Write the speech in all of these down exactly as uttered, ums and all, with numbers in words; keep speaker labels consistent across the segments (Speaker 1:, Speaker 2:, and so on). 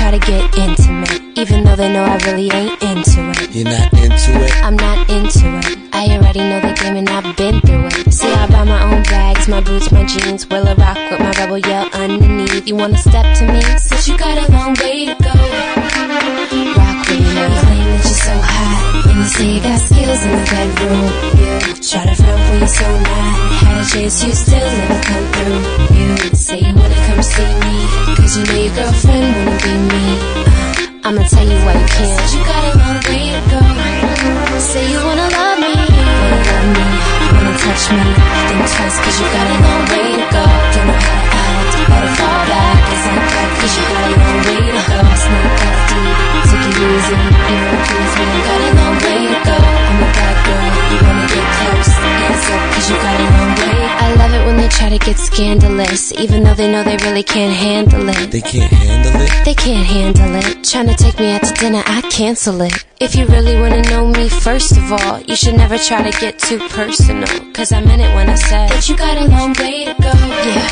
Speaker 1: try to get intimate, even though they know I really ain't into it.
Speaker 2: You're not into it?
Speaker 1: I'm not into it. I already know the game and I've been through it. See, I buy my own bags, my boots, my jeans. Will I rock with my rebel yell underneath? You wanna step to me? Since you got a long way to go. Rock with me, now you claim that you're so hot, and you say you got skills in the bedroom. You try to front when you're so not. Had a chance, you still never come through. You say you wanna come see me, cause you know your girlfriend wanna be me. uh, I'ma tell you why you can't. Since you got a long way to go. Say you wanna love me, wanna love me, wanna touch me. Think twice cause you got a long way to go. Don't know how to act, better fall back. It's not that cause you got a long way to go. It's not that deep, take it easy. You know please me, got a long way to go. I'm a bad girl, you wanna get close. Hands up cause you got a long way. I love it when they try to get scandalous, even though they know they really can't handle it.
Speaker 2: They can't handle it?
Speaker 1: They can't handle it. Tryna take me out to dinner, I cancel it. If you really wanna know me, first of all, you should never try to get too personal, cause I meant it when I said that you got a long way to go. Yeah.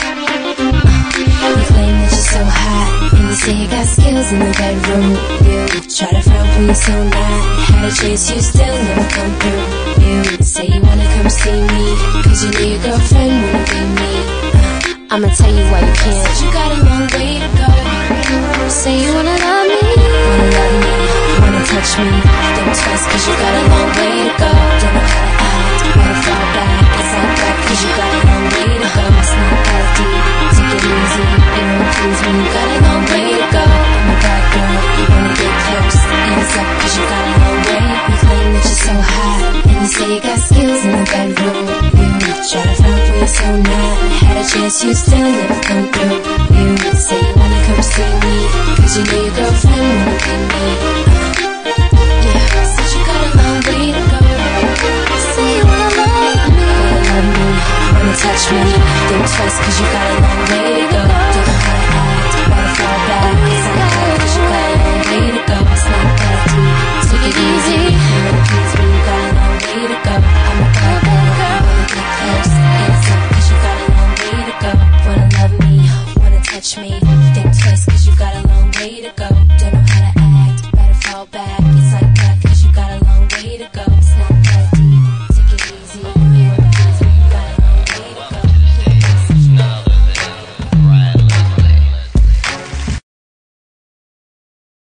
Speaker 1: uh, You claim that you're so hot, and you say you got skills in the bedroom. You try to front when you're so not. Had a chance, you still never come through. You say you wanna come see me, cause you know your girlfriend wanna be me. uh, I'ma tell you why you can't. Since you got a long way to go. Say you wanna love me, wanna love me, wanna touch me. Think twice cause you got a long way to go. Don't know how to act, wanna fall back. It's not that cause you got a long way to go. It's not that deep, take it easy. You know please me, you got a long way to go. I'm a bad girl, you wanna get close. Hands up cause you got a long way. You claim that you're so hot, and you say you got skills in the bedroom. You try to front when you're so not. Had a chance, you still never come through. You say you wanna come see me, cause you know your girlfriend wanna be me. uh, Yeah, since you got a long way to go. Say you wanna love me, wanna love me, wanna touch me. Think twice cause you got a long way to go.